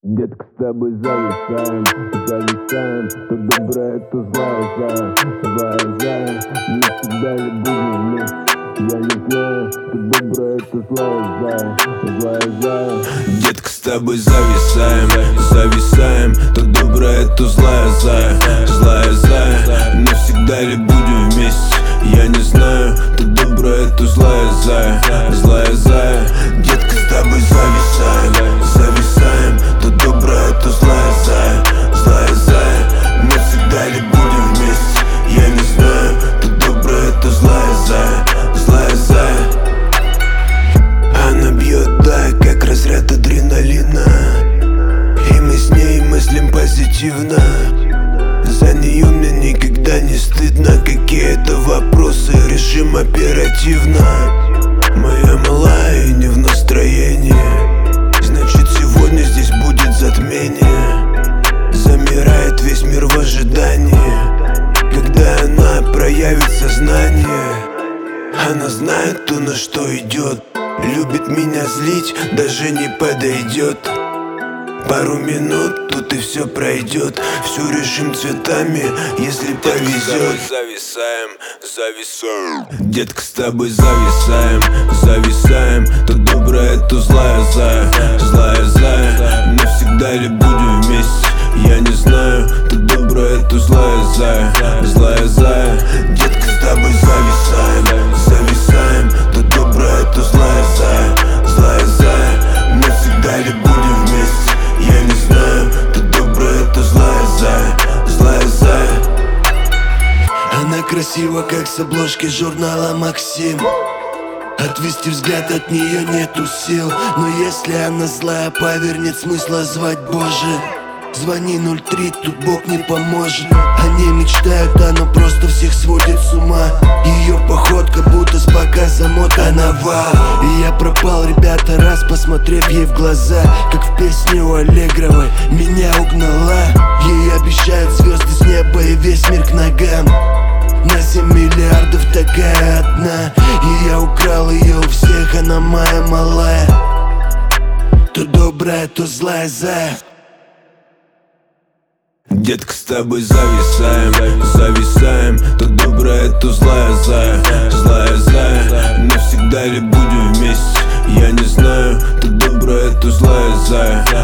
Детка, с тобой зависаем, зависаем. То доброе, то злая, злая, злая. Не всегда ли будем вместе? Я не знаю, то доброе, то злая, злая, злая. Детка, с тобой зависаем, зависаем. То доброе, то злая, злая, злая. Не всегда ли будем вместе? Я не знаю, то доброе, то злая, злая, злая. Детка, с тобой зависаем, зависаем. То доброе, то злая, злая, злая. Не всегда ли будем вместе? Я не знаю, то доброе, то злая, злая, злая. Она бьет, да, как разряд адреналина, и мы с ней мыслим позитивно. За нее мне никогда не стыдно. Какие-то вопросы решим оперативно. Моя малая и не в настроении, значит сегодня здесь будет затмение. Замирает весь мир в ожидании, когда она проявит сознание. Она знает то, на что идет, любит меня злить, даже не подойдет. Пару минут, тут и все пройдет. Все решим цветами, если повезет. Зависаем, зависаем. Детка, с тобой зависаем, зависаем. То доброе, то злая, злая, злая. Не всегда ли будем вместе? Я не знаю, то доброе, то злая, злая, злая. Детка, с тобой зависаем, зависаем. То доброе, то злая, злая, злая. Не всегда ли будем вместе? Я не знаю, то доброе, то злая, злая, злая. Она красива, как с обложки журнала «Максим». Отвести взгляд от нее нету сил, но если она злая, поверь, нет смысла звать Боже. Звони 03, тут Бог не поможет. Они мечтают, она просто всех сводит с ума. Ее походка будто с показа мод, она вау. И я пропал, ребята, раз посмотрев ей в глаза, как в песне у Аллегровой меня угнала. Ей обещают звезды с неба и весь мир к ногам. На 7 миллиардов такая одна, и я украл ее у всех, она моя малая. То добрая, то злая, зая. Детка, с тобой зависаем, зависаем. То доброе, то злая, злая, злая. Не всегда ли будем вместе? Я не знаю, то доброе, то злая,